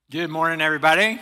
Good morning, everybody.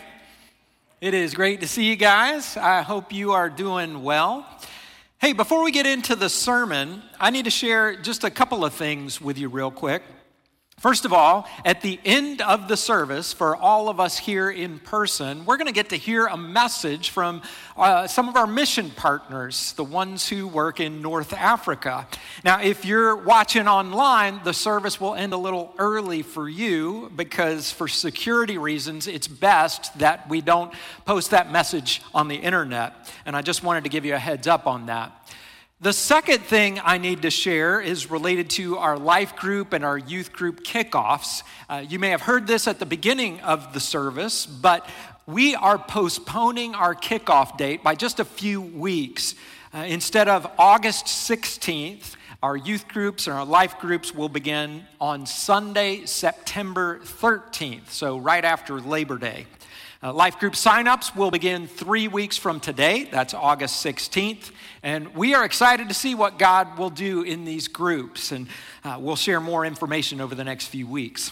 It is great to see you guys. I hope you are doing well. Hey, before we get into the sermon, I need to share just a couple of things with you real quick. First of all, at the end of the service, for all of us here in person, we're going to get to hear a message from some of our mission partners, the ones who work in North Africa. Now, if you're watching online, the service will end a little early for you because for security reasons, it's best that we don't post that message on the internet. And I just wanted to give you a heads up on that. The second thing I need to share is related to our life group and our youth group kickoffs. You may have heard this at the beginning of the service, but we are postponing our kickoff date by just a few weeks. Instead of August 16th, our youth groups and our life groups will begin on Sunday, September 13th, so right after Labor Day. Life group signups will begin 3 weeks from today. That's August 16th. And we are excited to see what God will do in these groups. And we'll share more information over the next few weeks.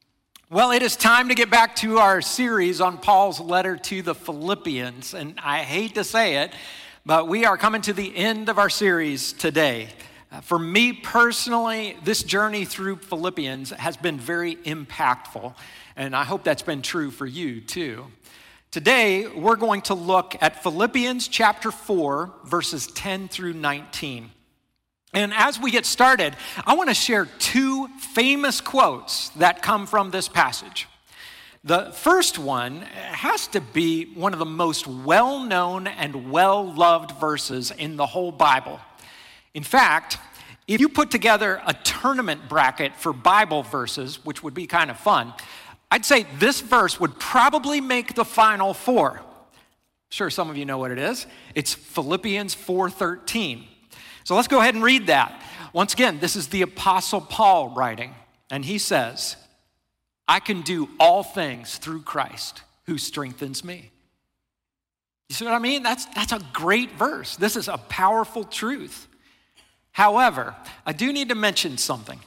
Well, it is time to get back to our series on Paul's letter to the Philippians. And I hate to say it, but we are coming to the end of our series today. For me personally, this journey through Philippians has been very impactful. And I hope that's been true for you too. Today, we're going to look at Philippians chapter 4, verses 10 through 19. And as we get started, I want to share two famous quotes that come from this passage. The first one has to be one of the most well-known and well-loved verses in the whole Bible. In fact, if you put together a tournament bracket for Bible verses, which would be kind of fun, I'd say this verse would probably make the final four. Sure, some of you know what it is. It's Philippians 4:13. So let's go ahead and read that. Once again, this is the Apostle Paul writing, and he says, "I can do all things through Christ who strengthens me." You see what I mean? That's a great verse. This is a powerful truth. However, I do need to mention something.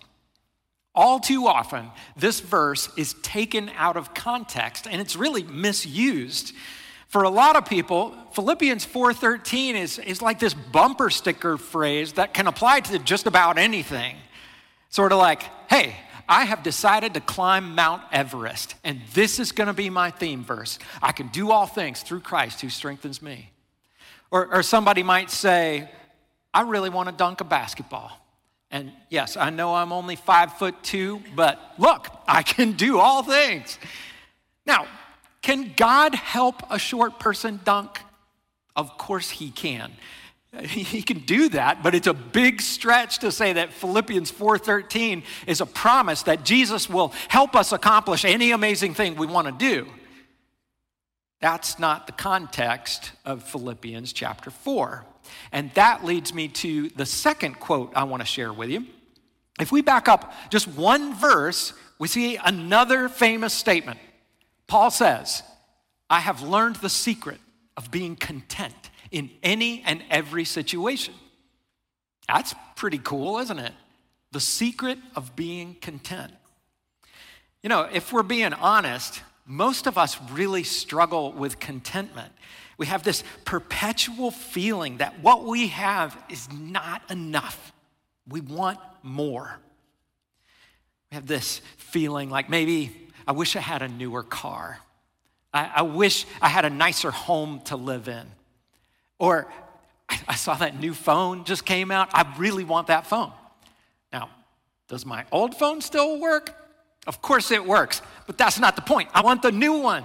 All too often, this verse is taken out of context, and it's really misused. For a lot of people, Philippians 4:13 is like this bumper sticker phrase that can apply to just about anything. Sort of like, hey, I have decided to climb Mount Everest, and this is going to be my theme verse. I can do all things through Christ who strengthens me. Or somebody might say, I really want to dunk a basketball. And yes, I know I'm only 5'2", but look, I can do all things. Now, can God help a short person dunk? Of course he can. He can do that, but it's a big stretch to say that Philippians 4:13 is a promise that Jesus will help us accomplish any amazing thing we want to do. That's not the context of Philippians chapter 4. And that leads me to the second quote I want to share with you. If we back up just one verse, we see another famous statement. Paul says, I have learned the secret of being content in any and every situation. That's pretty cool, isn't it? The secret of being content. You know, if we're being honest, most of us really struggle with contentment. We have this perpetual feeling that what we have is not enough. We want more. We have this feeling like maybe I wish I had a newer car. I wish I had a nicer home to live in. Or I saw that new phone just came out. I really want that phone. Now, does my old phone still work? Of course it works, but that's not the point. I want the new one.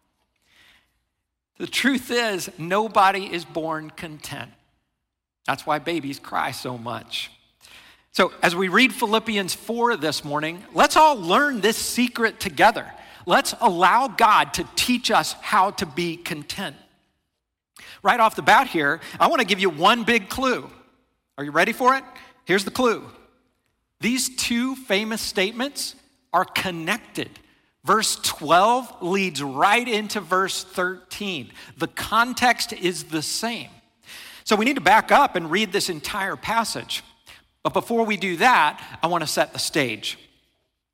The truth is, nobody is born content. That's why babies cry so much. So as we read Philippians 4 this morning, let's all learn this secret together. Let's allow God to teach us how to be content. Right off the bat here, I want to give you one big clue. Are you ready for it? Here's the clue. These two famous statements are connected. Verse 12 leads right into verse 13. The context is the same. So we need to back up and read this entire passage. But before we do that, I want to set the stage.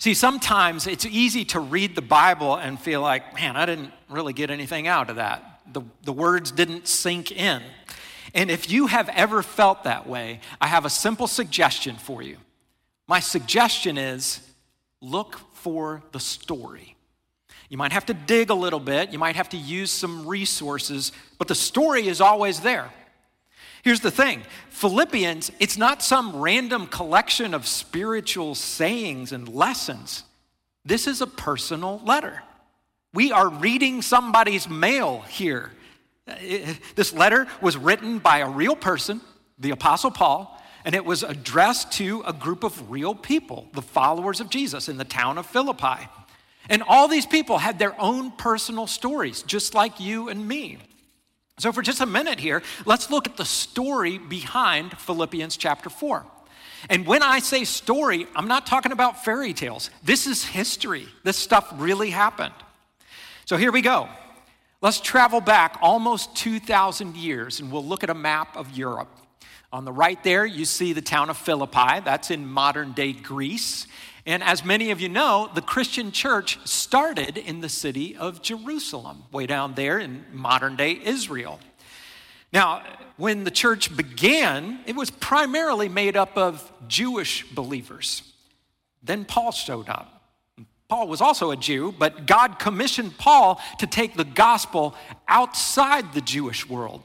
See, sometimes it's easy to read the Bible and feel like, man, I didn't really get anything out of that. The words didn't sink in. And if you have ever felt that way, I have a simple suggestion for you. My suggestion is look for the story. You might have to dig a little bit. You might have to use some resources, but the story is always there. Here's the thing. Philippians, it's not some random collection of spiritual sayings and lessons. This is a personal letter. We are reading somebody's mail here. This letter was written by a real person, the Apostle Paul, and it was addressed to a group of real people, the followers of Jesus in the town of Philippi. And all these people had their own personal stories, just like you and me. So for just a minute here, let's look at the story behind Philippians chapter 4. And when I say story, I'm not talking about fairy tales. This is history. This stuff really happened. So here we go. Let's travel back almost 2,000 years, and we'll look at a map of Europe. On the right there, you see the town of Philippi. That's in modern-day Greece. And as many of you know, the Christian church started in the city of Jerusalem, way down there in modern-day Israel. Now, when the church began, it was primarily made up of Jewish believers. Then Paul showed up. Paul was also a Jew, but God commissioned Paul to take the gospel outside the Jewish world,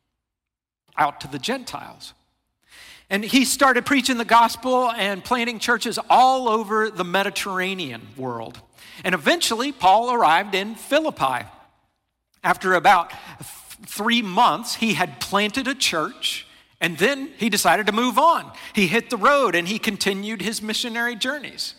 out to the Gentiles. And he started preaching the gospel and planting churches all over the Mediterranean world. And eventually, Paul arrived in Philippi. After about 3 months, he had planted a church, and then he decided to move on. He hit the road, and he continued his missionary journeys.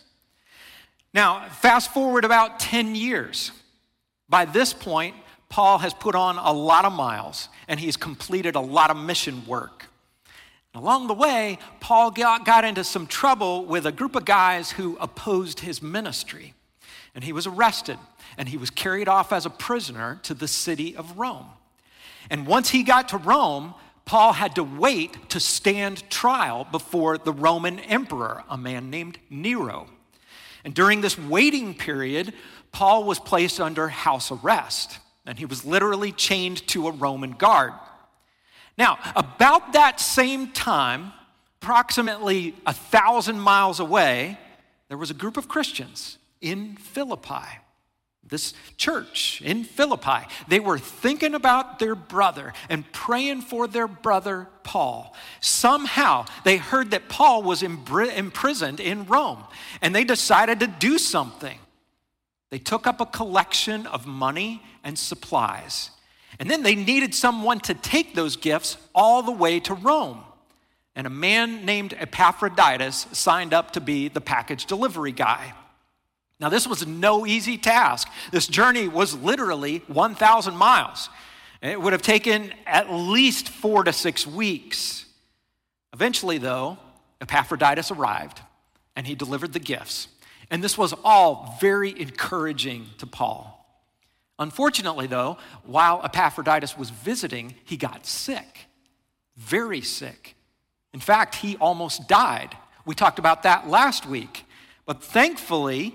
Now, fast forward about 10 years. By this point, Paul has put on a lot of miles, and he's completed a lot of mission work. Along the way, Paul got into some trouble with a group of guys who opposed his ministry. And he was arrested, and he was carried off as a prisoner to the city of Rome. And once he got to Rome, Paul had to wait to stand trial before the Roman emperor, a man named Nero. And during this waiting period, Paul was placed under house arrest, and he was literally chained to a Roman guard. Now, about that same time, approximately 1,000 miles away, there was a group of Christians in Philippi, this church in Philippi. They were thinking about their brother and praying for their brother Paul. Somehow, they heard that Paul was imprisoned in Rome, and they decided to do something. They took up a collection of money and supplies. And then they needed someone to take those gifts all the way to Rome. And a man named Epaphroditus signed up to be the package delivery guy. Now, this was no easy task. This journey was literally 1,000 miles. It would have taken at least 4 to 6 weeks. Eventually, though, Epaphroditus arrived, and he delivered the gifts. And this was all very encouraging to Paul. Unfortunately, though, while Epaphroditus was visiting, he got sick, very sick. In fact, he almost died. We talked about that last week. But thankfully,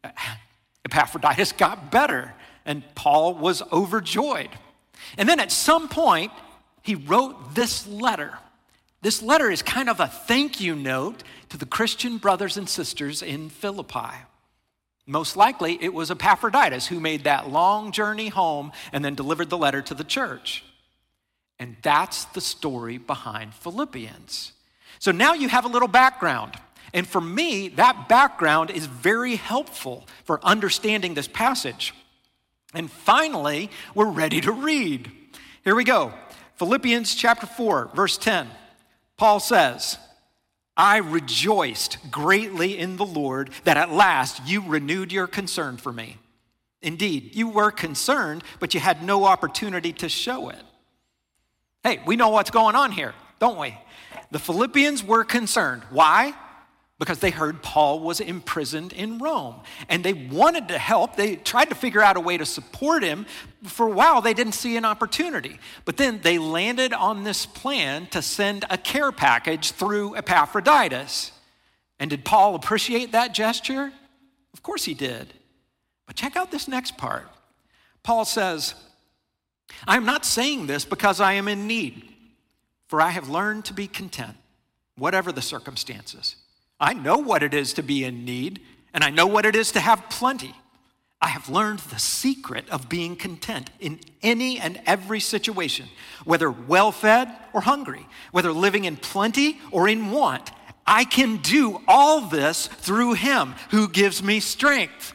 Epaphroditus got better, and Paul was overjoyed. And then at some point, he wrote this letter. This letter is kind of a thank you note to the Christian brothers and sisters in Philippi. Most likely, it was Epaphroditus who made that long journey home and then delivered the letter to the church. And that's the story behind Philippians. So now you have a little background. And for me, that background is very helpful for understanding this passage. And finally, we're ready to read. Here we go. Philippians chapter 4, verse 10. Paul says, I rejoiced greatly in the Lord that at last you renewed your concern for me. Indeed, you were concerned, but you had no opportunity to show it. Hey, we know what's going on here, don't we? The Philippians were concerned. Why? Because they heard Paul was imprisoned in Rome. And they wanted to help. They tried to figure out a way to support him. For a while, they didn't see an opportunity. But then they landed on this plan to send a care package through Epaphroditus. And did Paul appreciate that gesture? Of course he did. But check out this next part. Paul says, I am not saying this because I am in need, for I have learned to be content, whatever the circumstances. I know what it is to be in need, and I know what it is to have plenty. I have learned the secret of being content in any and every situation, whether well-fed or hungry, whether living in plenty or in want. I can do all this through him who gives me strength.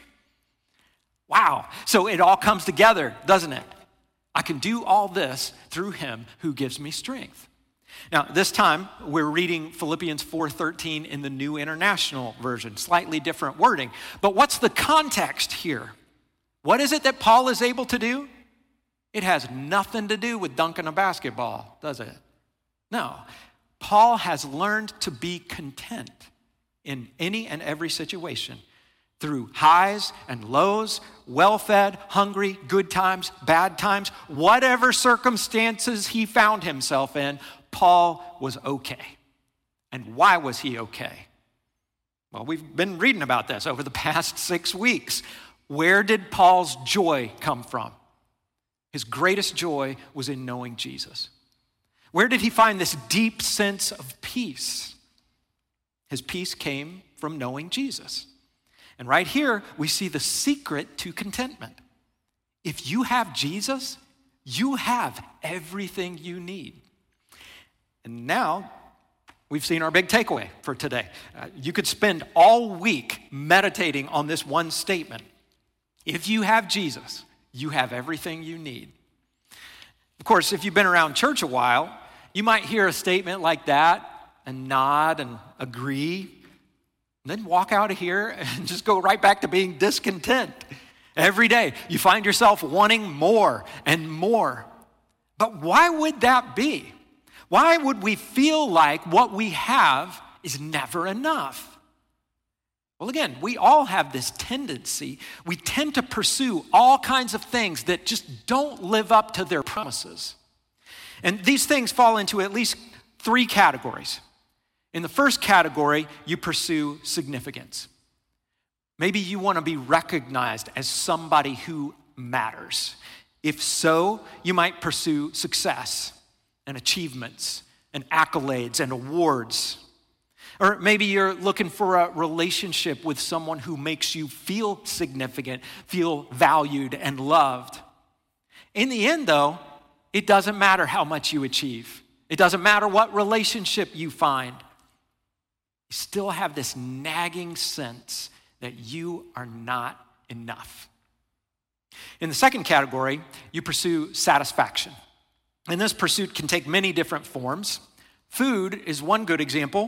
Wow. So it all comes together, doesn't it? I can do all this through him who gives me strength. Now, this time, we're reading Philippians 4:13 in the New International Version, slightly different wording. But what's the context here? What is it that Paul is able to do? It has nothing to do with dunking a basketball, does it? No. Paul has learned to be content in any and every situation through highs and lows, well-fed, hungry, good times, bad times, whatever circumstances he found himself in, Paul was okay. And why was he okay? Well, we've been reading about this over the past 6 weeks. Where did Paul's joy come from? His greatest joy was in knowing Jesus. Where did he find this deep sense of peace? His peace came from knowing Jesus. And right here, we see the secret to contentment. If you have Jesus, you have everything you need. And now, we've seen our big takeaway for today. You could spend all week meditating on this one statement. If you have Jesus, you have everything you need. Of course, if you've been around church a while, you might hear a statement like that and nod and agree, and then walk out of here and just go right back to being discontent. Every day, you find yourself wanting more and more. But why would that be? Why would we feel like what we have is never enough? Well, again, we all have this tendency. We tend to pursue all kinds of things that just don't live up to their promises. And these things fall into at least 3 categories. In the first category, you pursue significance. Maybe you want to be recognized as somebody who matters. If so, you might pursue success and achievements and accolades and awards. Or maybe you're looking for a relationship with someone who makes you feel significant, feel valued and loved. In the end, though, it doesn't matter how much you achieve. It doesn't matter what relationship you find. You still have this nagging sense that you are not enough. In the second category, you pursue satisfaction. And this pursuit can take many different forms. Food is one good example.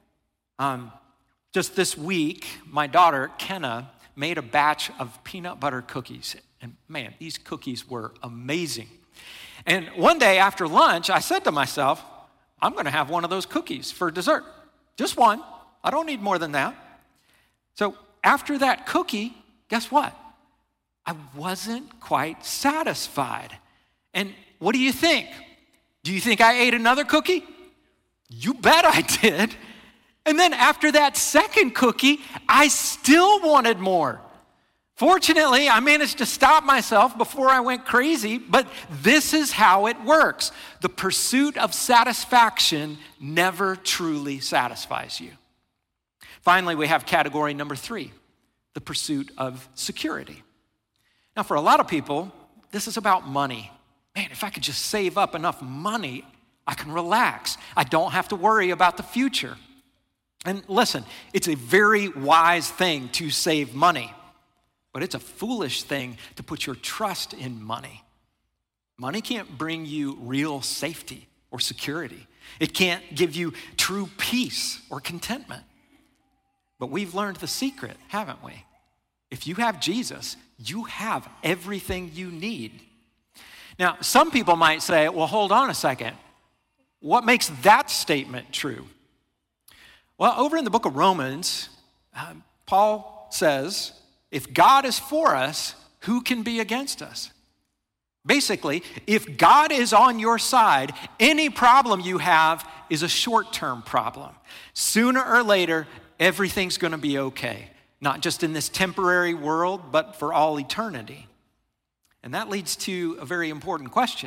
Just this week, my daughter, Kenna, made a batch of peanut butter cookies. And man, these cookies were amazing. And one day after lunch, I said to myself, I'm going to have one of those cookies for dessert. Just one. I don't need more than that. So after that cookie, guess what? I wasn't quite satisfied. And what do you think? Do you think I ate another cookie? You bet I did. And then after that second cookie, I still wanted more. Fortunately, I managed to stop myself before I went crazy, but this is how it works. The pursuit of satisfaction never truly satisfies you. Finally, we have category number 3, the pursuit of security. Now, for a lot of people, this is about money. Man, if I could just save up enough money, I can relax. I don't have to worry about the future. And listen, it's a very wise thing to save money, but it's a foolish thing to put your trust in money. Money can't bring you real safety or security. It can't give you true peace or contentment. But we've learned the secret, haven't we? If you have Jesus, you have everything you need. Now, some people might say, well, hold on a second. What makes that statement true? Well, over in the book of Romans, Paul says, if God is for us, who can be against us? Basically, if God is on your side, any problem you have is a short-term problem. Sooner or later, everything's going to be okay. not just in this temporary world, but for all eternity. And that leads to a very important question.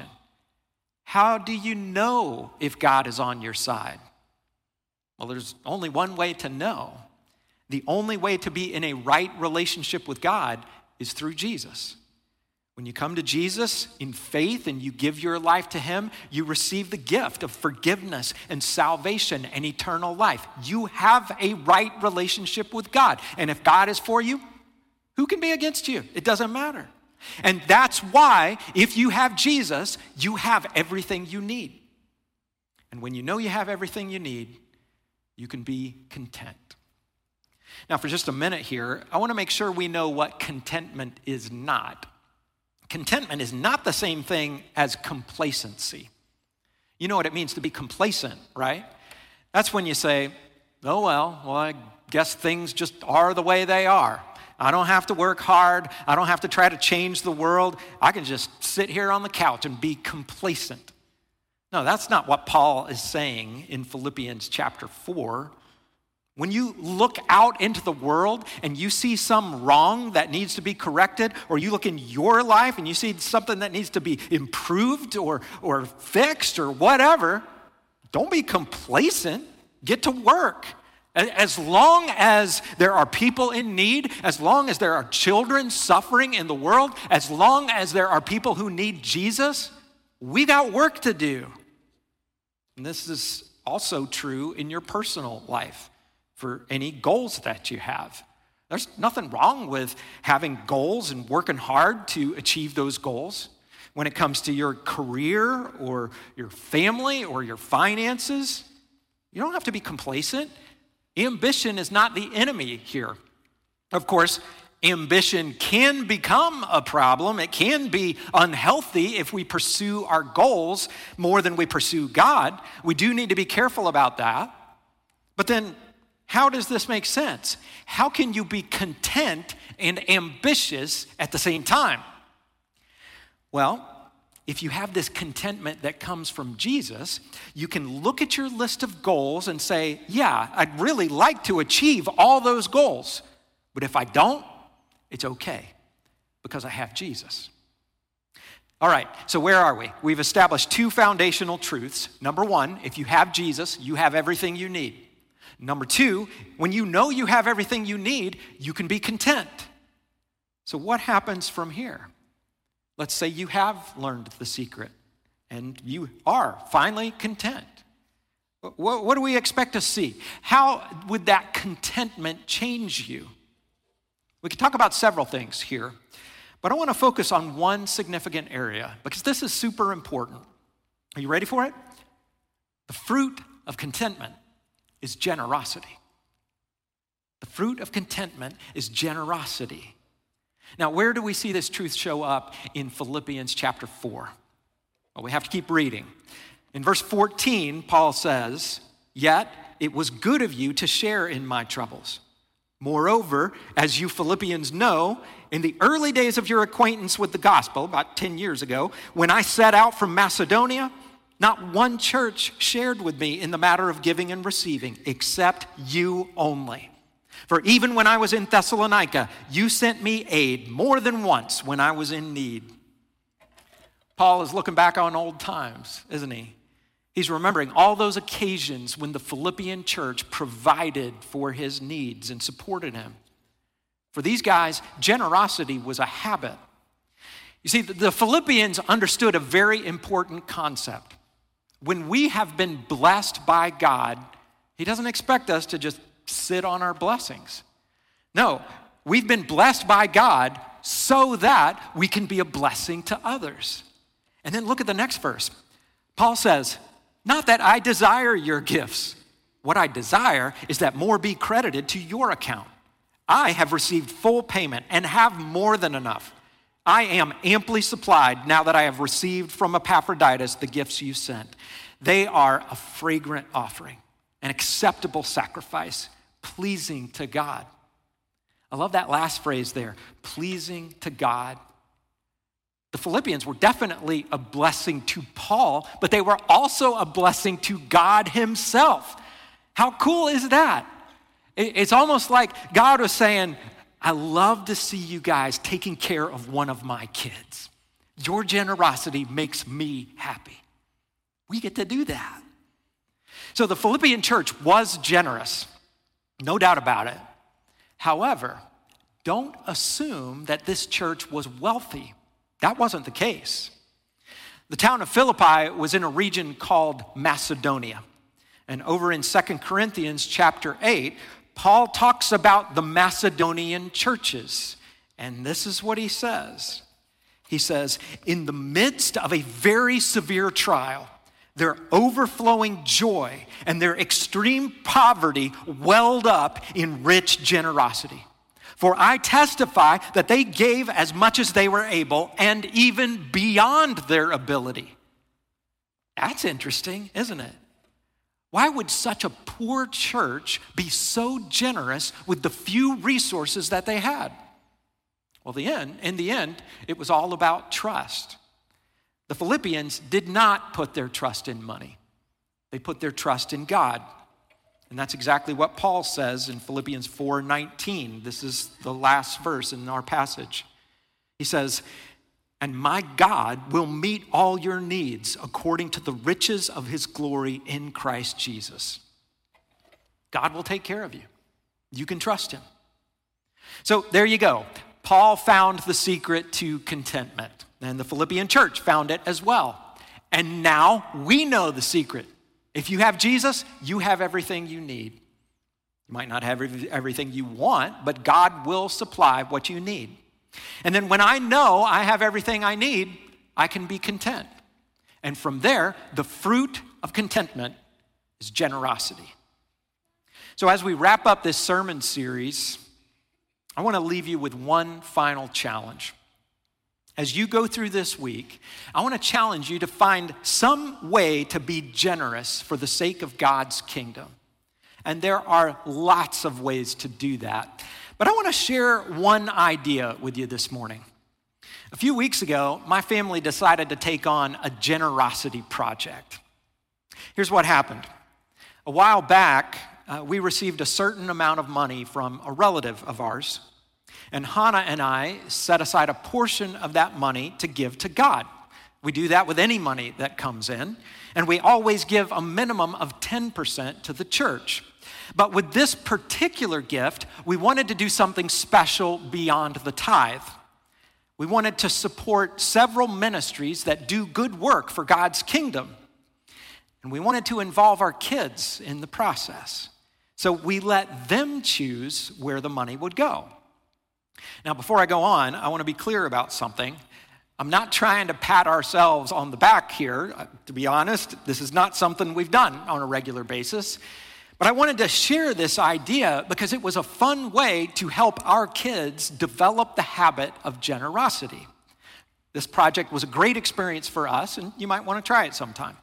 How do you know if God is on your side? Well, there's only one way to know. The only way to be in a right relationship with God is through Jesus. When you come to Jesus in faith and you give your life to him, you receive the gift of forgiveness and salvation and eternal life. You have a right relationship with God. And if God is for you, who can be against you? It doesn't matter. And that's why if you have Jesus, you have everything you need. And when you know you have everything you need, you can be content. Now, for just a minute here, I want to make sure we know what contentment is not. Contentment is not the same thing as complacency. You know what it means to be complacent, right? That's when you say, oh, well, I guess things just are the way they are. I don't have to work hard. I don't have to try to change the world. I can just sit here on the couch and be complacent. No, that's not what Paul is saying in Philippians chapter 4. When you look out into the world and you see some wrong that needs to be corrected, or you look in your life and you see something that needs to be improved or fixed or whatever, don't be complacent. Get to work. As long as there are people in need, as long as there are children suffering in the world, as long as there are people who need Jesus, we got work to do. And this is also true in your personal life for any goals that you have. There's nothing wrong with having goals and working hard to achieve those goals. When it comes to your career or your family or your finances, you don't have to be complacent. Ambition is not the enemy here. Of course, ambition can become a problem. It can be unhealthy if we pursue our goals more than we pursue God. We do need to be careful about that. But then, how does this make sense? How can you be content and ambitious at the same time? Well, if you have this contentment that comes from Jesus, you can look at your list of goals and say, yeah, I'd really like to achieve all those goals. But if I don't, it's okay because I have Jesus. All right, so where are we? We've established two foundational truths. Number one, if you have Jesus, you have everything you need. Number two, when you know you have everything you need, you can be content. So what happens from here? Let's say you have learned the secret and you are finally content. What do we expect to see? How would that contentment change you? We could talk about several things here, but I want to focus on one significant area because this is super important. Are you ready for it? The fruit of contentment is generosity. The fruit of contentment is generosity. Now, where do we see this truth show up in Philippians chapter 4? Well, we have to keep reading. In verse 14, Paul says, "Yet it was good of you to share in my troubles. Moreover, as you Philippians know, in the early days of your acquaintance with the gospel, about 10 years ago, when I set out from Macedonia, not one church shared with me in the matter of giving and receiving, except you only. For even when I was in Thessalonica, you sent me aid more than once when I was in need." Paul is looking back on old times, isn't he? He's remembering all those occasions when the Philippian church provided for his needs and supported him. For these guys, generosity was a habit. You see, the Philippians understood a very important concept. When we have been blessed by God, he doesn't expect us to just sit on our blessings. No, we've been blessed by God so that we can be a blessing to others. And then look at the next verse. Paul says, "Not that I desire your gifts. What I desire is that more be credited to your account. I have received full payment and have more than enough. I am amply supplied now that I have received from Epaphroditus the gifts you sent. They are a fragrant offering, an acceptable sacrifice, pleasing to God." I love that last phrase there, pleasing to God. The Philippians were definitely a blessing to Paul, but they were also a blessing to God himself. How cool is that? It's almost like God was saying, I love to see you guys taking care of one of my kids. Your generosity makes me happy. We get to do that. So the Philippian church was generous, no doubt about it. However, don't assume that this church was wealthy. That wasn't the case. The town of Philippi was in a region called Macedonia. And over in 2 Corinthians chapter 8, Paul talks about the Macedonian churches. And this is what he says. He says, in the midst of a very severe trial, their overflowing joy and their extreme poverty welled up in rich generosity. For I testify that they gave as much as they were able and even beyond their ability. That's interesting, isn't it? Why would such a poor church be so generous with the few resources that they had? Well, in the end, it was all about trust. The Philippians did not put their trust in money. They put their trust in God. And that's exactly what Paul says in Philippians 4:19. This is the last verse in our passage. He says, and my God will meet all your needs according to the riches of his glory in Christ Jesus. God will take care of you. You can trust him. So there you go. Paul found the secret to contentment, and the Philippian church found it as well. And now we know the secret. If you have Jesus, you have everything you need. You might not have everything you want, but God will supply what you need. And then when I know I have everything I need, I can be content. And from there, the fruit of contentment is generosity. So as we wrap up this sermon series, I want to leave you with one final challenge. As you go through this week, I want to challenge you to find some way to be generous for the sake of God's kingdom. And there are lots of ways to do that. But I want to share one idea with you this morning. A few weeks ago, my family decided to take on a generosity project. Here's what happened. A while back, we received a certain amount of money from a relative of ours. And Hannah and I set aside a portion of that money to give to God. We do that with any money that comes in. And we always give a minimum of 10% to the church. But with this particular gift, we wanted to do something special beyond the tithe. We wanted to support several ministries that do good work for God's kingdom. And we wanted to involve our kids in the process. So we let them choose where the money would go. Now, before I go on, I want to be clear about something. I'm not trying to pat ourselves on the back here. To be honest, this is not something we've done on a regular basis. But I wanted to share this idea because it was a fun way to help our kids develop the habit of generosity. This project was a great experience for us, and you might want to try it sometime.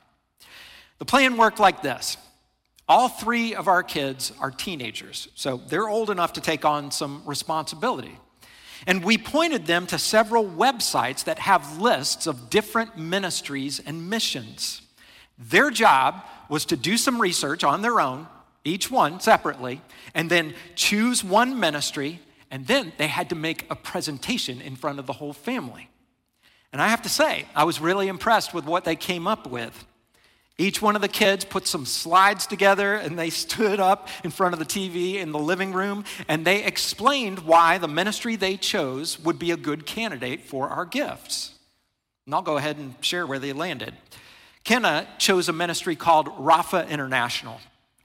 The plan worked like this. All three of our kids are teenagers, so they're old enough to take on some responsibility. And we pointed them to several websites that have lists of different ministries and missions. Their job was to do some research on their own, each one separately, and then choose one ministry, and then they had to make a presentation in front of the whole family. And I have to say, I was really impressed with what they came up with. Each one of the kids put some slides together, and they stood up in front of the TV in the living room, and they explained why the ministry they chose would be a good candidate for our gifts. And I'll go ahead and share where they landed. Kenna chose a ministry called Rafa International.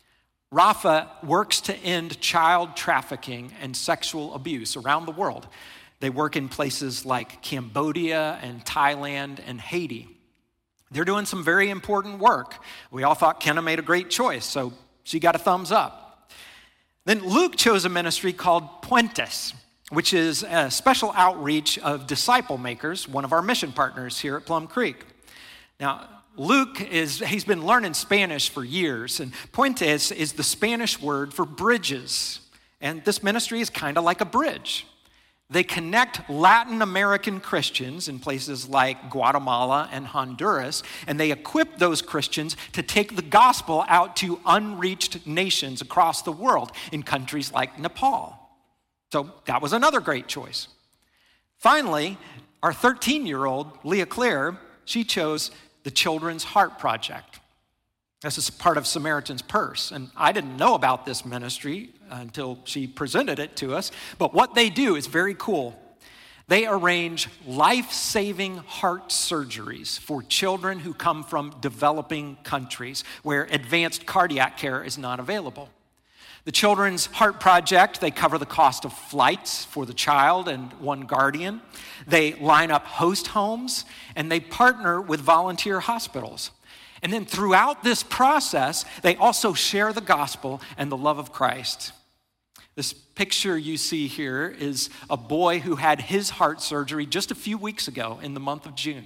Rafa works to end child trafficking and sexual abuse around the world. They work in places like Cambodia and Thailand and Haiti. They're doing some very important work. We all thought Kenna made a great choice, so she got a thumbs up. Then Luke chose a ministry called Puentes, which is a special outreach of disciple makers, one of our mission partners here at Plum Creek. Now, Luke he's been learning Spanish for years, and Puentes is the Spanish word for bridges. And this ministry is kind of like a bridge. They connect Latin American Christians in places like Guatemala and Honduras, and they equip those Christians to take the gospel out to unreached nations across the world in countries like Nepal. So that was another great choice. Finally, our 13-year-old, Leah Claire, she chose the Children's Heart Project. This is part of Samaritan's Purse, and I didn't know about this ministry until she presented it to us, but what they do is very cool. They arrange life-saving heart surgeries for children who come from developing countries where advanced cardiac care is not available. The Children's Heart Project, they cover the cost of flights for the child and one guardian. They line up host homes, and they partner with volunteer hospitals. And then throughout this process, they also share the gospel and the love of Christ. This picture you see here is a boy who had his heart surgery just a few weeks ago in the month of June.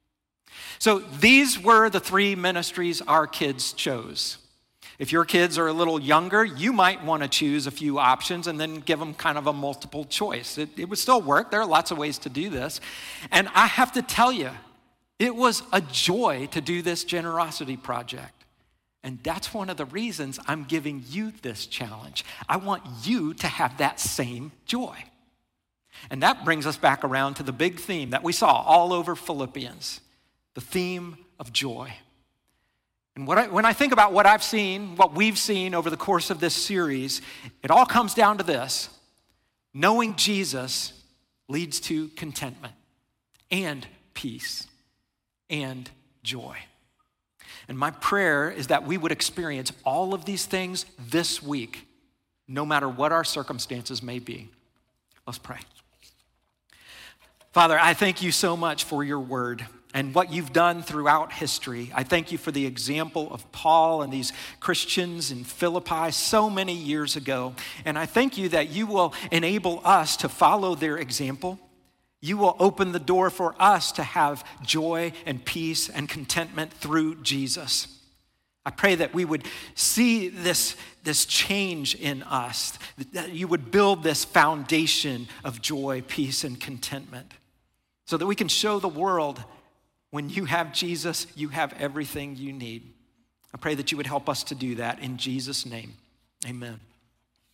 So these were the three ministries our kids chose. If your kids are a little younger, you might want to choose a few options and then give them kind of a multiple choice. It would still work. There are lots of ways to do this. And I have to tell you, it was a joy to do this generosity project. And that's one of the reasons I'm giving you this challenge. I want you to have that same joy. And that brings us back around to the big theme that we saw all over Philippians, the theme of joy. And when I think about what I've seen, what we've seen over the course of this series, it all comes down to this. Knowing Jesus leads to contentment and peace and joy. And my prayer is that we would experience all of these things this week, no matter what our circumstances may be. Let's pray. Father, I thank you so much for your word and what you've done throughout history. I thank you for the example of Paul and these Christians in Philippi so many years ago. And I thank you that you will enable us to follow their example. You will open the door for us to have joy and peace and contentment through Jesus. I pray that we would see this change in us, that you would build this foundation of joy, peace, and contentment so that we can show the world when you have Jesus, you have everything you need. I pray that you would help us to do that in Jesus' name. Amen.